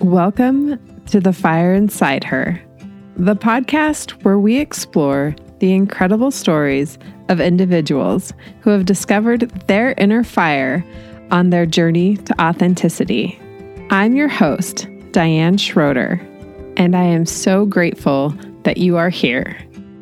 Welcome to The Fire Inside Her, the podcast where we explore the incredible stories of individuals who have discovered their inner fire on their journey to authenticity. I'm your host, Diane Schroeder, and I am so grateful that you are here.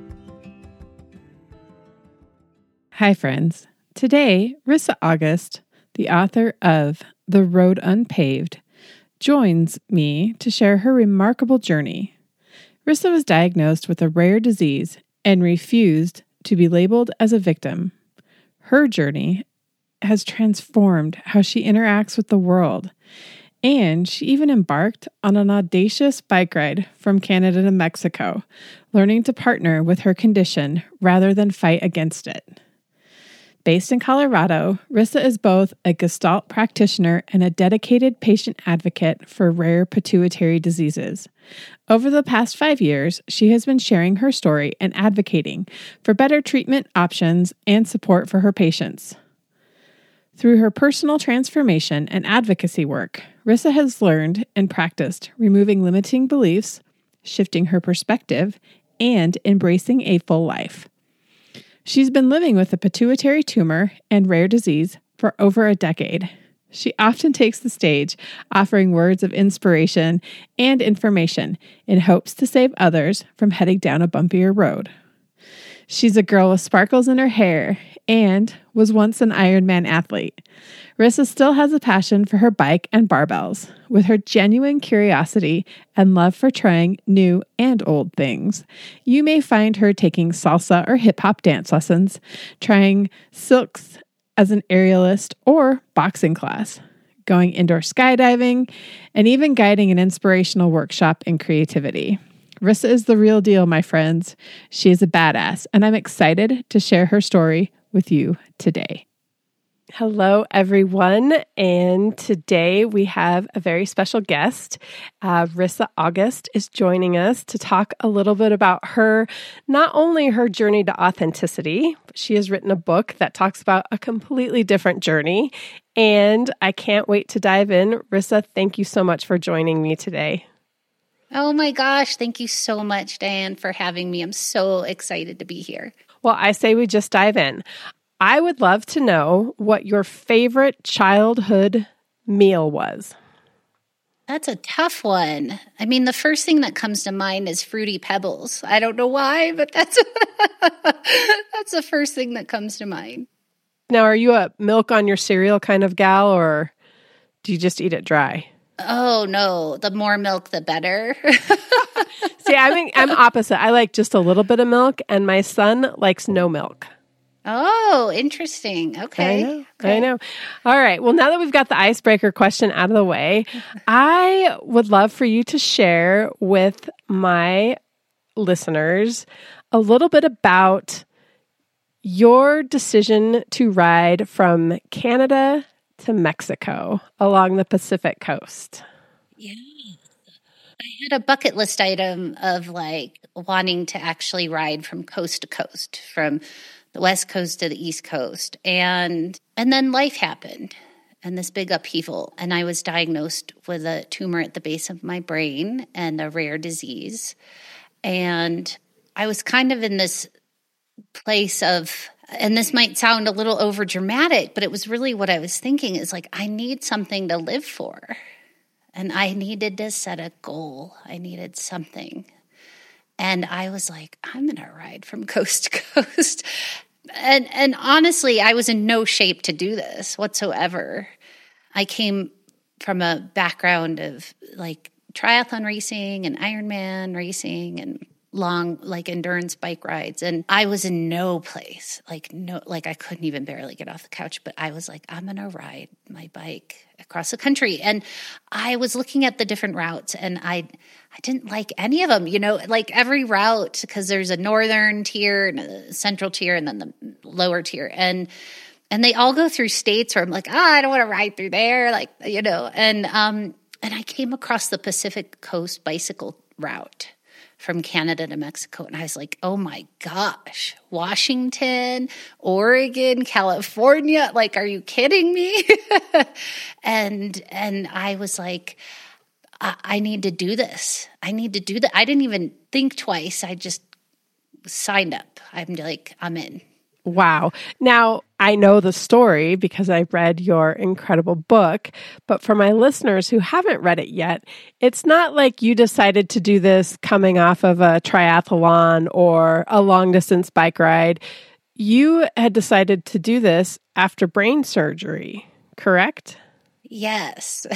Hi, friends. Today, Rissa August, the author of The Road Unpaved, joins me to share her remarkable journey. Rissa was diagnosed with a rare disease and refused to be labeled as a victim. Her journey has transformed how she interacts with the world, and she even embarked on an audacious bike ride from Canada to Mexico, learning to partner with her condition rather than fight against it. Based in Colorado, Rissa is both a Gestalt practitioner and a dedicated patient advocate for rare pituitary diseases. Over the past 5 years, she has been sharing her story and advocating for better treatment options and support for her patients. Through her personal transformation and advocacy work, Rissa has learned and practiced removing limiting beliefs, shifting her perspective, and embracing a full life. She's been living with a pituitary tumor and rare disease for over a decade. She often takes the stage, offering words of inspiration and information in hopes to save others from heading down a bumpier road. She's a girl with sparkles in her hair and was once an Ironman athlete. Rissa still has a passion for her bike and barbells. With her genuine curiosity and love for trying new and old things, you may find her taking salsa or hip-hop dance lessons, trying silks as an aerialist or boxing class, going indoor skydiving, and even guiding an inspirational workshop in creativity. Rissa is the real deal, my friends. She is a badass, and I'm excited to share her story with you today. Hello, everyone, and today we have a very special guest. Rissa August is joining us to talk a little bit about not only her journey to authenticity, but she has written a book that talks about a completely different journey, and I can't wait to dive in. Rissa, thank you so much for joining me today. Oh my gosh, thank you so much, Diane, for having me. I'm so excited to be here. Well, I say we just dive in. I would love to know what your favorite childhood meal was. That's a tough one. I mean, the first thing that comes to mind is Fruity Pebbles. I don't know why, but that's the first thing that comes to mind. Now, are you a milk on your cereal kind of gal, or do you just eat it dry? Oh, no. The more milk, the better. See, I'm opposite. I like just a little bit of milk, and my son likes no milk. Oh, interesting. Okay. I know. All right. Well, now that we've got the icebreaker question out of the way, I would love for you to share with my listeners a little bit about your decision to ride from Canada to Mexico along the Pacific coast. Yeah. I had a bucket list item of wanting to actually ride from coast to coast, from the West Coast to the East Coast. And then life happened and this big upheaval. And I was diagnosed with a tumor at the base of my brain and a rare disease. And I was kind of in this place of, and this might sound a little over dramatic, but it was really what I was thinking is I need something to live for. And I needed to set a goal. I needed something. And I was like, I'm going to ride from coast to coast. And honestly, I was in no shape to do this whatsoever. I came from a background of triathlon racing and Ironman racing and long endurance bike rides. And I was in no place, I couldn't even barely get off the couch, but I was like, I'm going to ride my bike across the country. And I was looking at the different routes and I didn't like any of them, every route, because there's a northern tier and a central tier and then the lower tier. And they all go through states where I'm like, I don't want to ride through there. And I came across the Pacific Coast bicycle route from Canada to Mexico. And I was like, oh my gosh, Washington, Oregon, California, are you kidding me? and I was like, I need to do this. I need to do that. I didn't even think twice. I just signed up. I'm like, I'm in. Wow. Now, I know the story because I read your incredible book, but for my listeners who haven't read it yet, it's not like you decided to do this coming off of a triathlon or a long distance bike ride. You had decided to do this after brain surgery, correct? Yes.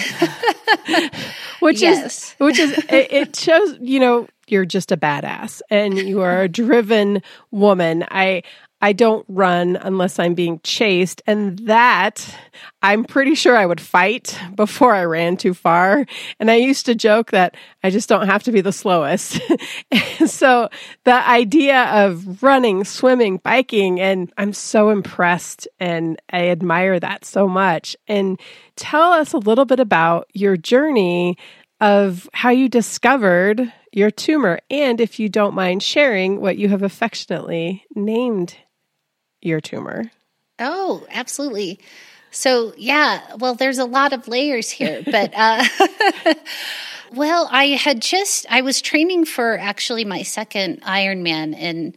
Which is, it shows, you're just a badass and you are a driven woman. I don't run unless I'm being chased, and that I'm pretty sure I would fight before I ran too far. And I used to joke that I just don't have to be the slowest. So the idea of running, swimming, biking, and I'm so impressed and I admire that so much. And tell us a little bit about your journey of how you discovered your tumor, and if you don't mind sharing what you have affectionately named your tumor. Oh, absolutely. So, yeah, well, there's a lot of layers here, but, well, I was training for actually my second Ironman in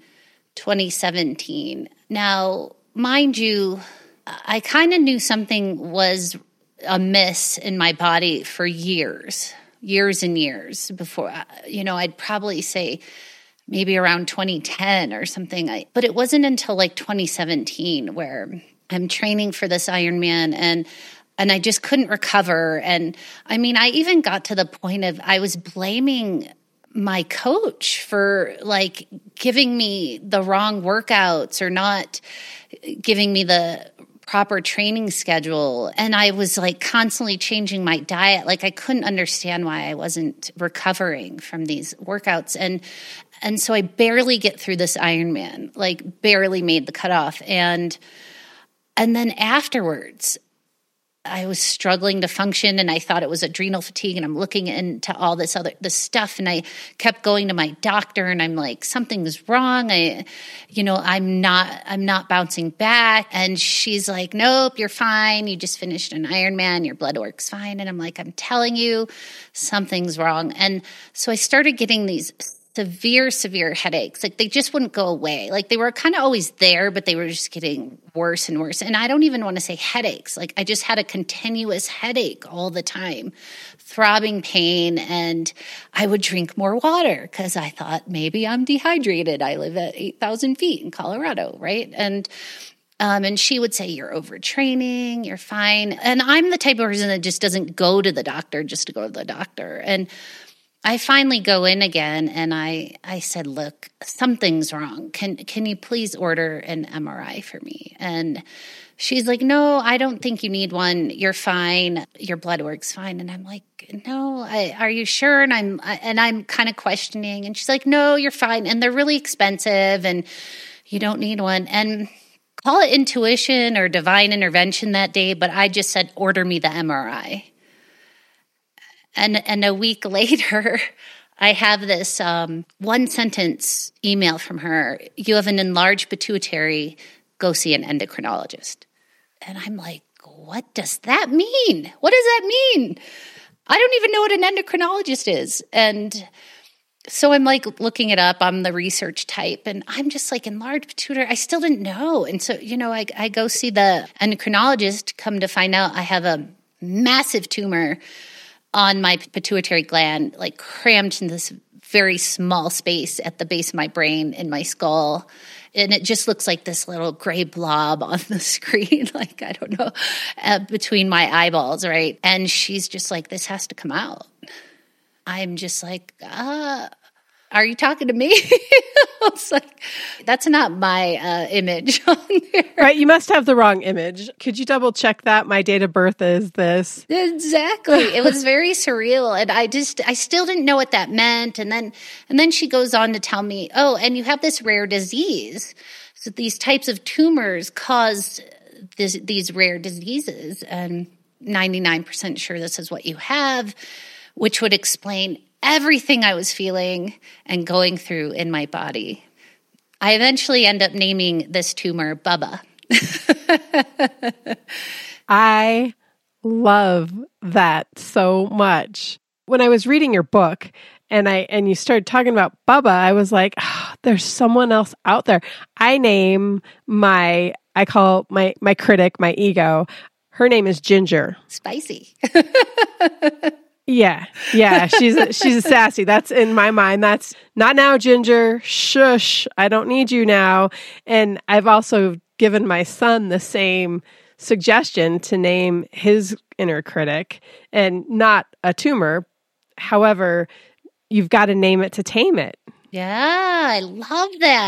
2017. Now, mind you, I kind of knew something was amiss in my body for years and years before, I'd probably say maybe around 2010 or something. But it wasn't until like 2017 where I'm training for this Ironman and I just couldn't recover. And I mean, I even got to the point of I was blaming my coach for like giving me the wrong workouts or not giving me the proper training schedule. And I was like constantly changing my diet. Like I couldn't understand why I wasn't recovering from these workouts. And so I barely get through this Ironman, like barely made the cutoff. And then afterwards, I was struggling to function and I thought it was adrenal fatigue, and I'm looking into all this stuff, and I kept going to my doctor and I'm like, something's wrong. I'm not bouncing back. And she's like, nope, you're fine. You just finished an Ironman. Your blood work's fine. And I'm like, I'm telling you, something's wrong. And so I started getting these severe headaches. Like they just wouldn't go away. Like they were kind of always there, but they were just getting worse and worse. And I don't even want to say headaches. Like I just had a continuous headache all the time, throbbing pain. And I would drink more water because I thought maybe I'm dehydrated. I live at 8,000 feet in Colorado, right? And she would say, you're overtraining, you're fine. And I'm the type of person that just doesn't go to the doctor just to go to the doctor. And I finally go in again and I said, look, something's wrong. Can you please order an MRI for me? And she's like, no, I don't think you need one. You're fine. Your blood work's fine. And I'm like, no, are you sure? And I'm kind of questioning. And she's like, no, you're fine. And they're really expensive and you don't need one. And call it intuition or divine intervention that day, but I just said, order me the MRI. And a week later, I have this one sentence email from her. You have an enlarged pituitary. Go see an endocrinologist. And I'm like, what does that mean? What does that mean? I don't even know what an endocrinologist is. And so I'm like looking it up. I'm the research type. And I'm just like, enlarged pituitary. I still didn't know. And so, I go see the endocrinologist, come to find out I have a massive tumor on my pituitary gland, like crammed in this very small space at the base of my brain in my skull. And it just looks like this little gray blob on the screen, like, I don't know, between my eyeballs, right? And she's just like, this has to come out. I'm just like, are you talking to me? I was like, that's not my image on there. Right, you must have the wrong image. Could you double check that? My date of birth is this. Exactly. It was very surreal. And I still didn't know what that meant. And then she goes on to tell me, oh, and you have this rare disease. So these types of tumors cause these rare diseases. And 99% sure this is what you have, which would explain everything I was feeling and going through in my body. I eventually end up naming this tumor Bubba. I love that so much. when I was reading your book and you started talking about Bubba, I was like, oh, there's someone else out there. I call my critic, my ego. Her name is Ginger. Spicy. Yeah. She's a sassy. That's in my mind. That's not now, Ginger. Shush. I don't need you now. And I've also given my son the same suggestion to name his inner critic, and not a tumor. However, you've got to name it to tame it. Yeah, I love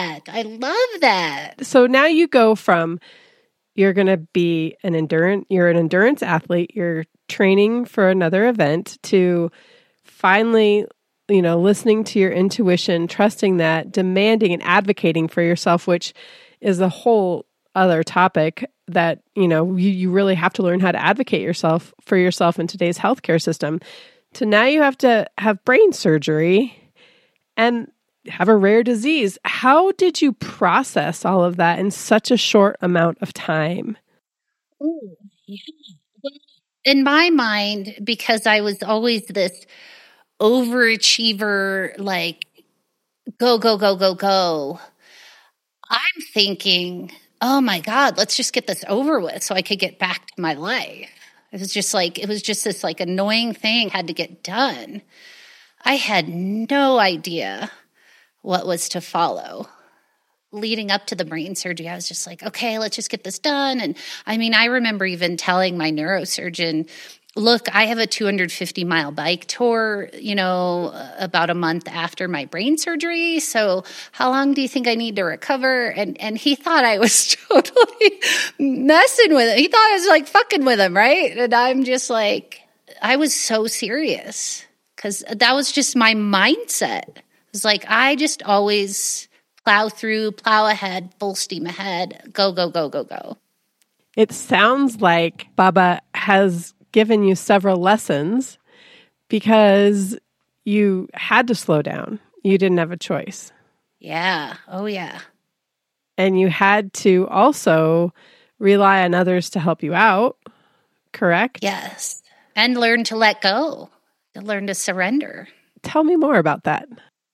that. So now you go from, you're going to be you're an endurance athlete, you're training for another event, to finally, listening to your intuition, trusting that, demanding and advocating for yourself, which is a whole other topic that, you really have to learn how to advocate for yourself in today's healthcare system. To now you have to have brain surgery and have a rare disease. How did you process all of that in such a short amount of time? Oh, yeah. Well, in my mind, because I was always this overachiever, like, go, go, go, go, go, I'm thinking, oh my God, let's just get this over with so I could get back to my life. It was just this like annoying thing had to get done. I had no idea what was to follow. Leading up to the brain surgery, I was just like, okay, let's just get this done. And I remember even telling my neurosurgeon, look, I have a 250-mile bike tour, about a month after my brain surgery. So how long do you think I need to recover? And he thought I was totally messing with it. He thought I was like fucking with him, right? And I'm just like, I was so serious because that was just my mindset. It was like, I just always plow ahead, full steam ahead, go, go, go, go, go. It sounds like Bubba has given you several lessons because you had to slow down. You didn't have a choice. Yeah. Oh, yeah. And you had to also rely on others to help you out, correct? Yes. And learn to let go, to learn to surrender. Tell me more about that.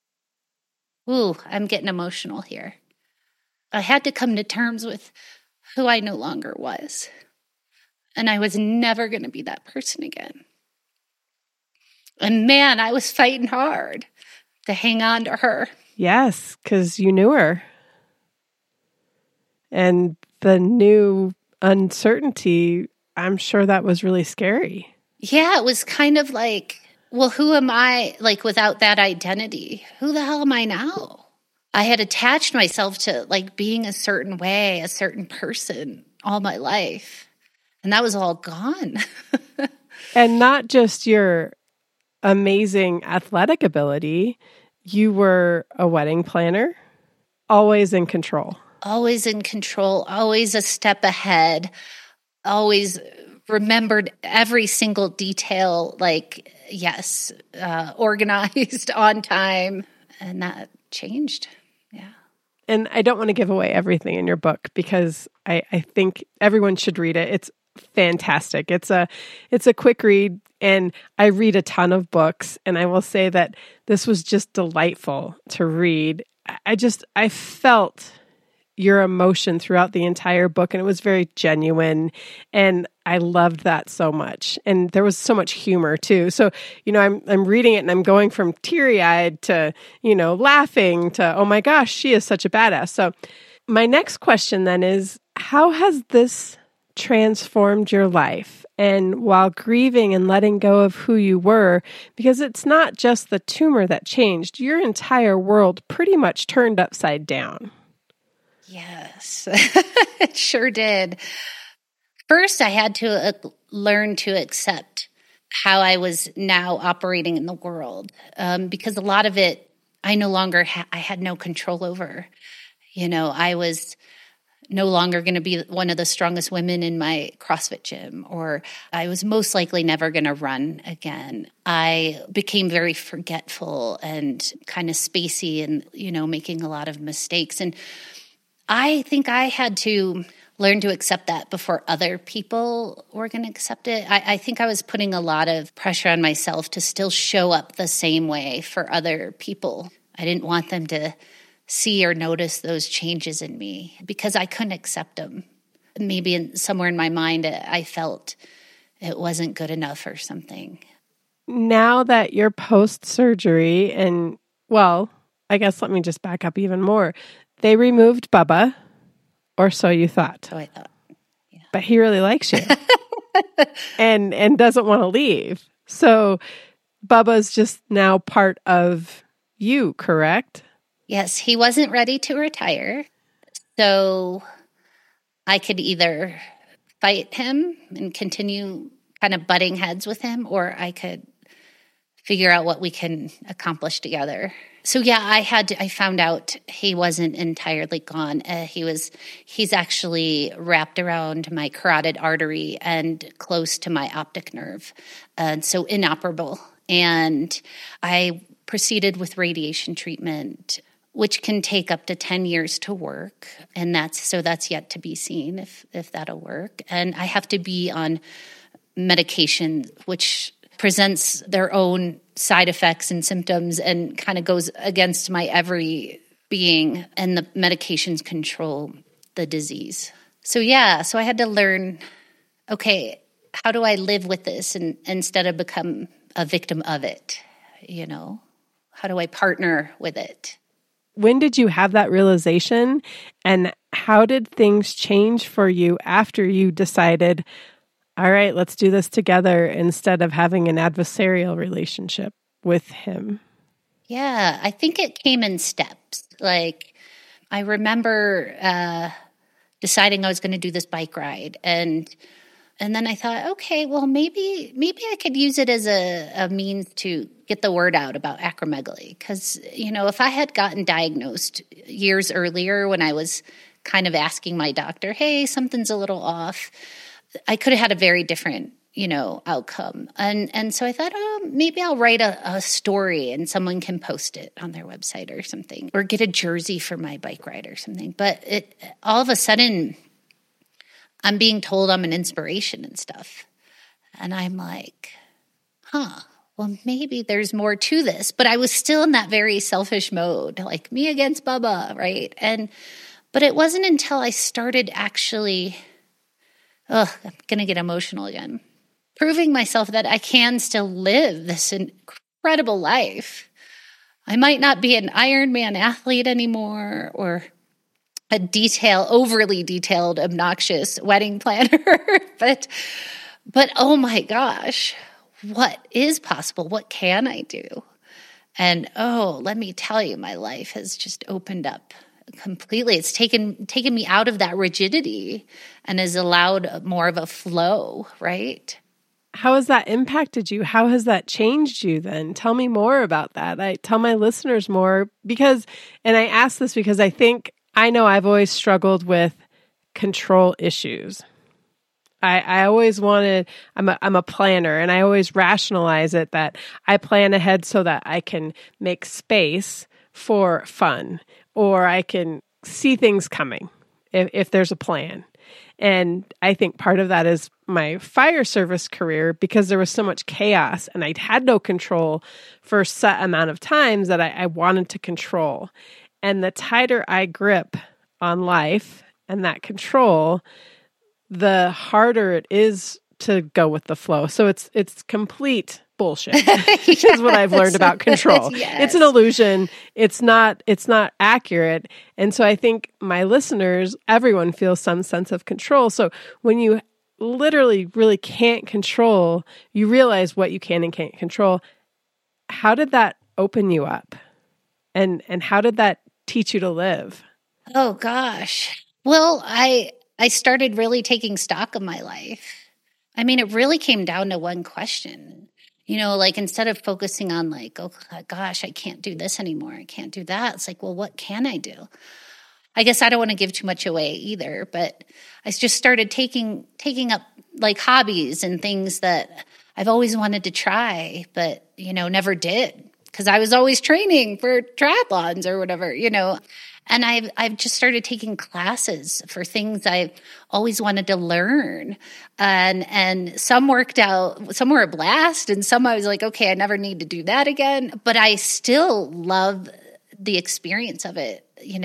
Ooh, I'm getting emotional here. I had to come to terms with who I no longer was. And I was never going to be that person again. And man, I was fighting hard to hang on to her. Yes, because you knew her. And the new uncertainty, I'm sure that was really scary. Yeah, it was kind of like, well, who am I, like, without that identity? Who the hell am I now? I had attached myself to, like, being a certain way, a certain person all my life. And that was all gone. And not just your amazing athletic ability, you were a wedding planner, always in control. Always in control, always a step ahead, always remembered every single detail, like, yes, organized, on time. And that changed. Yeah. And I don't want to give away everything in your book because I think everyone should read it. It's fantastic. It's a quick read, and I read a ton of books, and I will say that this was just delightful to read. I felt your emotion throughout the entire book, and it was very genuine, and I loved that so much. And there was so much humor too. So, I'm reading it and I'm going from teary-eyed to, laughing to, oh my gosh, she is such a badass. So my next question then is, how has this transformed your life? And while grieving and letting go of who you were, because it's not just the tumor that changed, your entire world pretty much turned upside down. Yes, it sure did. First, I had to learn to accept how I was now operating in the world, because a lot of it I no longer I had no control over. I was no longer going to be one of the strongest women in my CrossFit gym, or I was most likely never going to run again. I became very forgetful and kind of spacey and, making a lot of mistakes. And I think I had to learn to accept that before other people were going to accept it. I think I was putting a lot of pressure on myself to still show up the same way for other people. I didn't want them to see or notice those changes in me because I couldn't accept them. Maybe somewhere in my mind, I felt it wasn't good enough or something. Now that you're post-surgery and, well, I guess let me just back up even more. They removed Bubba, or so you thought. So I thought, yeah. But he really likes you and doesn't want to leave. So Bubba's just now part of you, correct? Yes, he wasn't ready to retire. So I could either fight him and continue kind of butting heads with him, or I could figure out what we can accomplish together. So yeah, I found out he wasn't entirely gone. He's actually wrapped around my carotid artery and close to my optic nerve, and so inoperable. And I proceeded with radiation treatment, which can take up to 10 years to work. And that's yet to be seen if that'll work. And I have to be on medication, which presents their own side effects and symptoms and kind of goes against my every being. And the medications control the disease. So I had to learn, okay, how do I live with this and instead of become a victim of it? You know, how do I partner with it? When did you have that realization, and how did things change for you after you decided, all right, let's do this together instead of having an adversarial relationship with him? Yeah, I think it came in steps. Like, I remember deciding I was going to do this bike ride, and then I thought, okay, well, maybe I could use it as a means to get the word out about acromegaly. Because, you know, if I had gotten diagnosed years earlier when I was kind of asking my doctor, hey, something's a little off, I could have had a very different, you know, outcome. And so I thought, oh, maybe I'll write a story and someone can post it on their website or something, or get a jersey for my bike ride or something. But all of a sudden, I'm being told I'm an inspiration and stuff. And I'm like, well, maybe there's more to this. But I was still in that very selfish mode, like me against Bubba, right? But it wasn't until I started actually, I'm going to get emotional again, proving myself that I can still live this incredible life. I might not be an Ironman athlete anymore or a overly detailed, obnoxious wedding planner, but oh my gosh, what is possible? What can I do? And let me tell you, my life has just opened up completely. It's taken me out of that rigidity and has allowed more of a flow, right? How has that impacted you? How has that changed you then? Tell me more about that. I tell my listeners more and I ask this because I know I've always struggled with control issues. I always wanted, I'm a planner, and I always rationalize it that I plan ahead so that I can make space for fun, or I can see things coming if there's a plan. And I think part of that is my fire service career, because there was so much chaos and I had no control for a set amount of times that I wanted to control. And the tighter I grip on life and that control, the harder it is to go with the flow. So it's complete bullshit. Yes. Is what I've learned about control. Yes. It's an illusion. It's not accurate. And so I think my listeners, everyone feels some sense of control. So when you literally really can't control, you realize what you can and can't control. How did that open you up? And how did that teach you to live? Oh gosh. Well, I started really taking stock of my life. I mean, it really came down to one question. You know, like instead of focusing on like, oh gosh, I can't do this anymore, I can't do that. It's like, well, what can I do? I guess I don't want to give too much away either, but I just started taking up like hobbies and things that I've always wanted to try, but, you know, never did because I was always training for triathlons or whatever, you know. And I've just started taking classes for things I always wanted to learn. And some worked out, some were a blast, and some I was like, okay, I never need to do that again. But I still love the experience of it,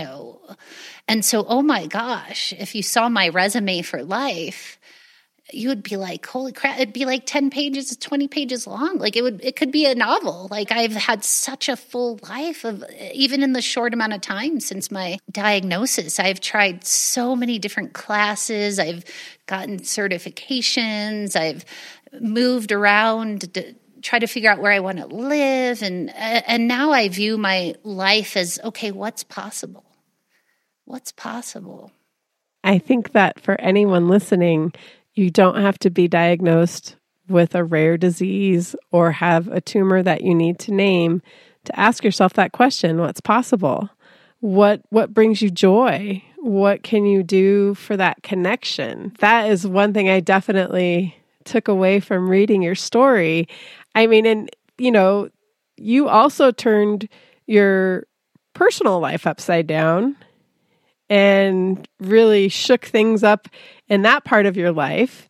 And so, oh my gosh, if you saw my resume for life, you would be like, holy crap, it'd be like 10 pages, 20 pages long. Like it could be a novel. Like I've had such a full life of, even in the short amount of time since my diagnosis, I've tried so many different classes. I've gotten certifications. I've moved around to try to figure out where I want to live. And now I view my life as, okay, what's possible? What's possible? I think that for anyone listening, you don't have to be diagnosed with a rare disease or have a tumor that you need to name to ask yourself that question, what's possible? What brings you joy? What can you do for that connection? That is one thing I definitely took away from reading your story. I mean, and you also turned your personal life upside down and really shook things up in that part of your life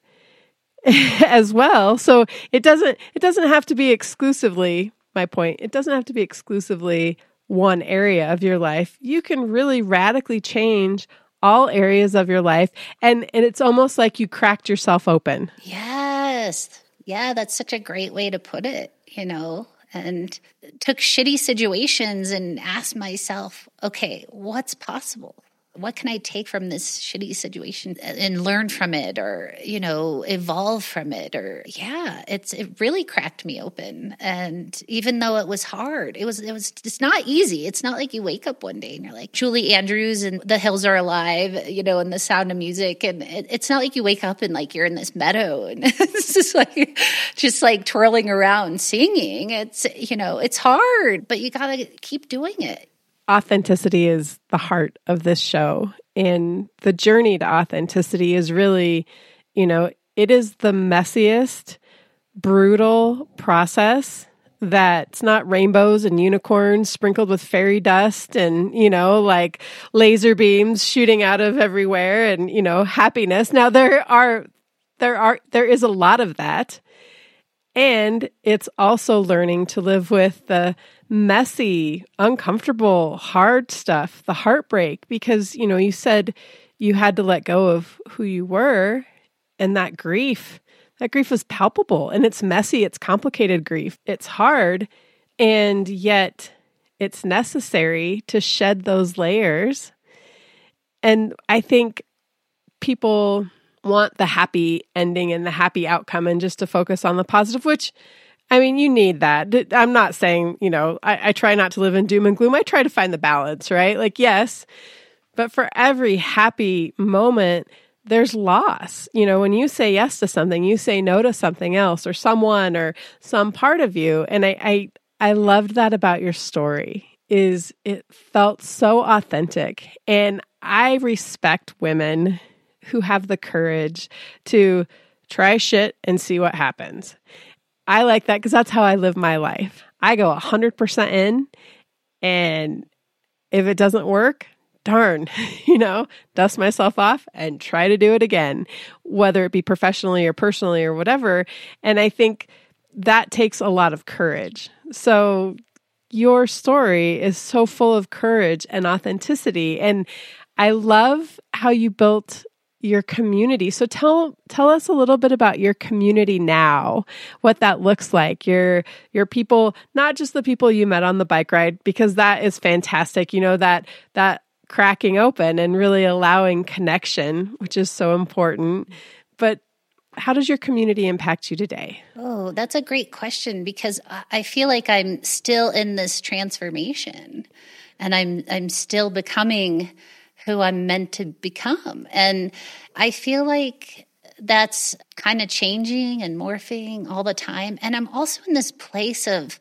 as well. So it doesn't have to be exclusively, my point, it doesn't have to be exclusively one area of your life. You can really radically change all areas of your life. And it's almost like you cracked yourself open. Yes. Yeah, that's such a great way to put it, and took shitty situations and asked myself, okay, what's possible? What can I take from this shitty situation and learn from it, or, evolve from it? Or it really cracked me open. And even though it was hard, it's not easy. It's not like you wake up one day and you're like Julie Andrews and The Hills Are Alive, and The Sound of Music. And it's not like you wake up and like you're in this meadow and it's just like twirling around singing. It's hard, but you got to keep doing it. Authenticity is the heart of this show. And the journey to authenticity is really, it is the messiest, brutal process that's not rainbows and unicorns sprinkled with fairy dust and, like laser beams shooting out of everywhere and, happiness. Now there is a lot of that. And it's also learning to live with the messy, uncomfortable, hard stuff, the heartbreak, because, you said you had to let go of who you were, and that grief was palpable, and it's messy, it's complicated grief. It's hard, and yet it's necessary to shed those layers. And I think people want the happy ending and the happy outcome and just to focus on the positive, which, I mean, you need that. I'm not saying, I try not to live in doom and gloom. I try to find the balance, right? Like, yes, but for every happy moment, there's loss. When you say yes to something, you say no to something else or someone or some part of you. And I loved that about your story, is it felt so authentic. And I respect women who have the courage to try shit and see what happens. I like that because that's how I live my life. I go 100% in, and if it doesn't work, darn, dust myself off and try to do it again, whether it be professionally or personally or whatever. And I think that takes a lot of courage. So your story is so full of courage and authenticity. And I love how you built your community. So tell us a little bit about your community now, what that looks like. Your people, not just the people you met on the bike ride, because that is fantastic. That cracking open and really allowing connection, which is so important. But how does your community impact you today? Oh, that's a great question, because I feel like I'm still in this transformation, and I'm still becoming who I'm meant to become. And I feel like that's kind of changing and morphing all the time. And I'm also in this place of,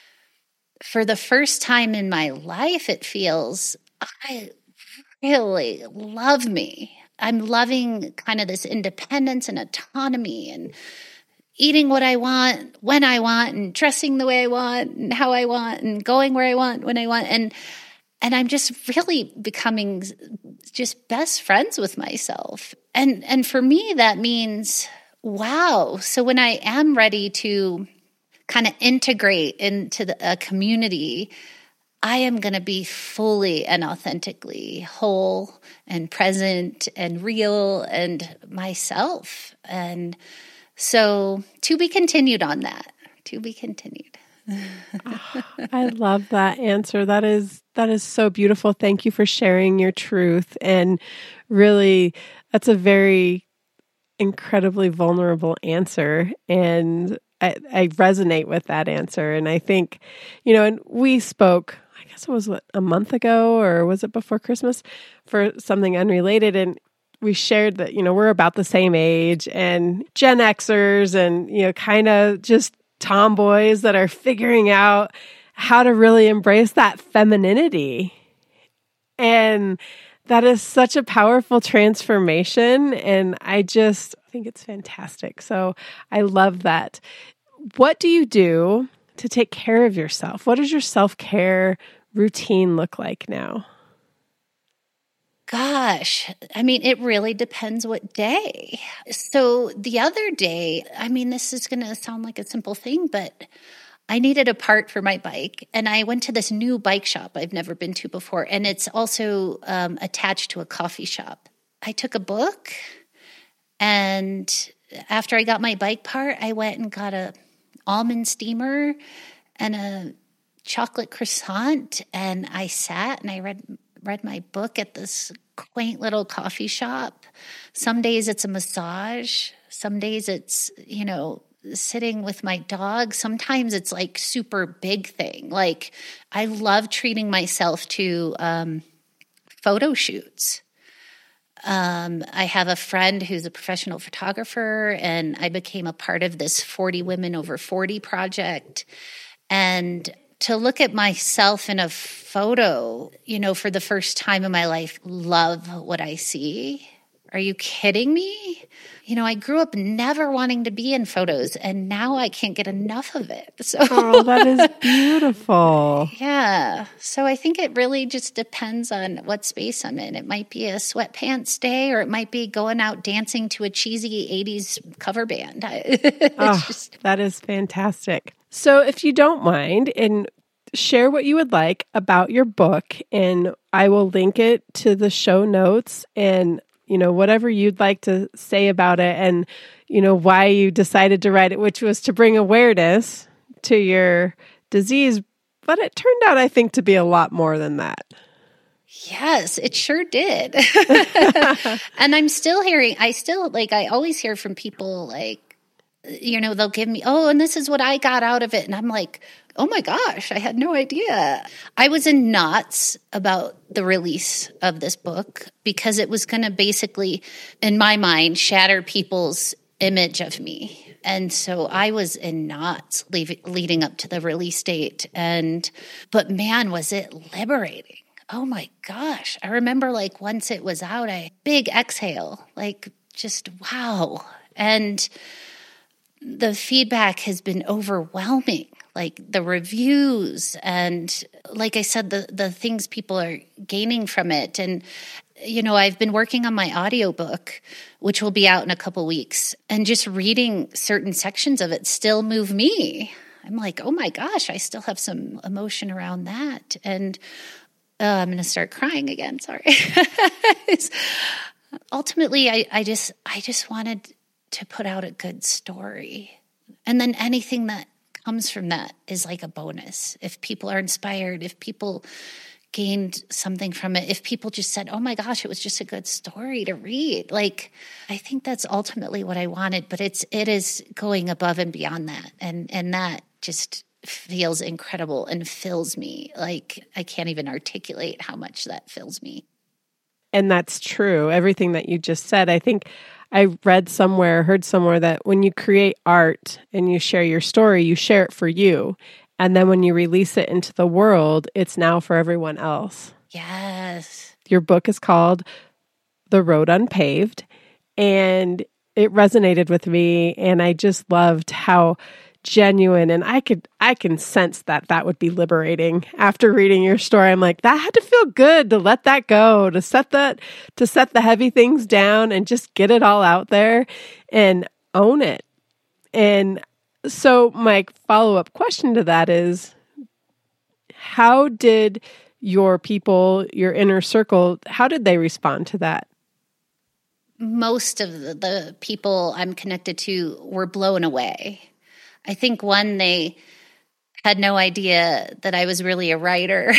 for the first time in my life, it feels, I really love me. I'm loving kind of this independence and autonomy and eating what I want, when I want, and dressing the way I want, and how I want, and going where I want, when I want. And I'm just really becoming just best friends with myself. And for me, that means, wow. So when I am ready to kind of integrate into a community, I am going to be fully and authentically whole and present and real and myself. And so to be continued on that, to be continued. I love that answer. That is so beautiful. Thank you for sharing your truth. And really, that's a very incredibly vulnerable answer. And I resonate with that answer. And I think, and we spoke, I guess it was a month ago, or was it before Christmas, for something unrelated. And we shared that, we're about the same age, and Gen Xers and, kind of just tomboys that are figuring out how to really embrace that femininity. And that is such a powerful transformation. And I just think it's fantastic. So I love that. What do you do to take care of yourself? What does your self-care routine look like now? Gosh, it really depends what day. So the other day, this is going to sound like a simple thing, but I needed a part for my bike, and I went to this new bike shop I've never been to before, and it's also attached to a coffee shop. I took a book, and after I got my bike part, I went and got a almond steamer and a chocolate croissant, and I sat and I read my book at this quaint little coffee shop. Some days it's a massage. Some days it's, sitting with my dog. Sometimes it's like super big thing. Like I love treating myself to photo shoots. I have a friend who's a professional photographer, and I became a part of this 40 Women Over 40 project. And to look at myself in a photo, for the first time in my life, love what I see. Are you kidding me? I grew up never wanting to be in photos, and now I can't get enough of it. So, that is beautiful. Yeah. So I think it really just depends on what space I'm in. It might be a sweatpants day, or it might be going out dancing to a cheesy 80s cover band. That is fantastic. So if you don't mind, and share what you would like about your book, and I will link it to the show notes, and whatever you'd like to say about it, and why you decided to write it, which was to bring awareness to your disease. But it turned out, I think, to be a lot more than that. Yes, it sure did. And I always hear from people they'll give me, and this is what I got out of it. And I'm like, oh my gosh, I had no idea. I was in knots about the release of this book because it was going to basically, in my mind, shatter people's image of me. And so I was in knots leading up to the release date. But man, was it liberating. Oh my gosh. I remember once it was out, big exhale, just wow. And the feedback has been overwhelming, the reviews and, like I said, the things people are gaining from it. And, I've been working on my audiobook, which will be out in a couple weeks, and just reading certain sections of it still move me. I'm like, oh my gosh, I still have some emotion around that. And I'm going to start crying again. Sorry. Ultimately, I just wanted to put out a good story. And then anything that comes from that is like a bonus. If people are inspired, if people gained something from it, if people just said, oh my gosh, it was just a good story to read. I think that's ultimately what I wanted, but it is going above and beyond that. And that just feels incredible and fills me. I can't even articulate how much that fills me. And that's true. Everything that you just said, I think I heard somewhere that when you create art and you share your story, you share it for you. And then when you release it into the world, it's now for everyone else. Yes. Your book is called The Road Unpaved, and it resonated with me. And I just loved how genuine. And I can sense that would be liberating after reading your story. I'm like, that had to feel good to let that go, to set the heavy things down and just get it all out there and own it. And so my follow-up question to that is, how did your people, your inner circle, how did they respond to that? Most of the people I'm connected to were blown away. I think one, they had no idea that I was really a writer.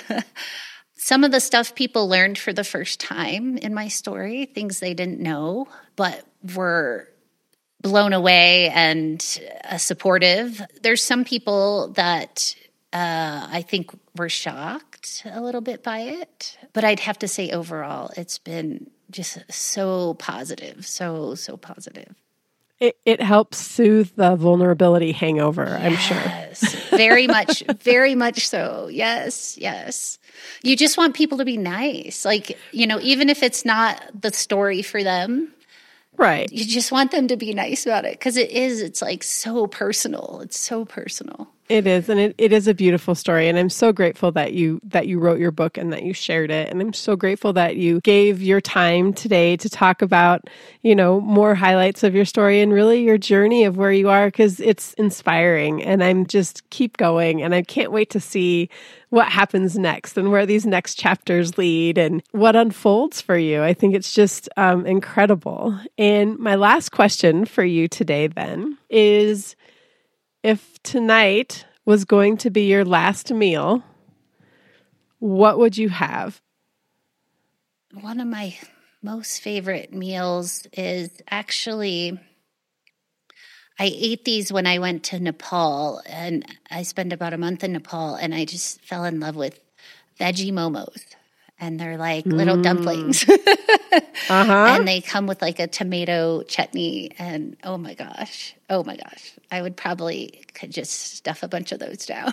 Some of the stuff people learned for the first time in my story, things they didn't know, but were blown away and supportive. There's some people that I think were shocked a little bit by it, but I'd have to say overall, it's been just so positive, so positive. It helps soothe the vulnerability hangover, yes, I'm sure. Yes, very much so. Yes. You just want people to be nice. Like, even if it's not the story for them, right? You just want them to be nice about it because it's like so personal. It's so personal. It is, and it is a beautiful story, and I'm so grateful that you wrote your book and that you shared it, and I'm so grateful that you gave your time today to talk about, more highlights of your story and really your journey of where you are, because it's inspiring, and I'm just keep going, and I can't wait to see what happens next and where these next chapters lead and what unfolds for you. I think it's just incredible. And my last question for you today then is, if tonight was going to be your last meal, what would you have? One of my most favorite meals is actually, I ate these when I went to Nepal, and I spent about a month in Nepal, and I just fell in love with veggie momos. And they're like little dumplings. And they come with like a tomato chutney. And oh my gosh. I could just stuff a bunch of those down.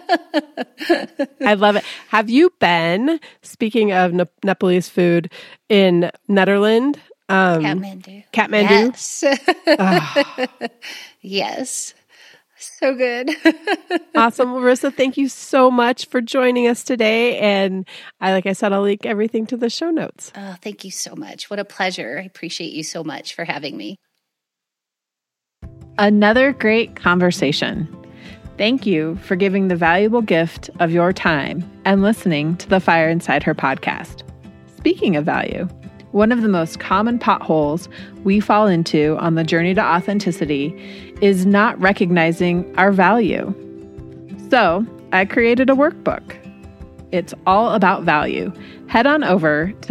I love it. Have you been, speaking of Nepalese food, in Netherlands? Kathmandu. Yes. Yes. So good. Awesome. Marissa, thank you so much for joining us today. And like I said, I'll link everything to the show notes. Oh, thank you so much. What a pleasure. I appreciate you so much for having me. Another great conversation. Thank you for giving the valuable gift of your time and listening to the Fire Inside Her podcast. Speaking of value, one of the most common potholes we fall into on the journey to authenticity is not recognizing our value. So I created a workbook. It's all about value. Head on over to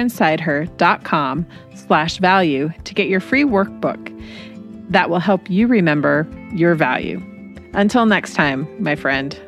thefireinsideher.com/value to get your free workbook that will help you remember your value. Until next time, my friend.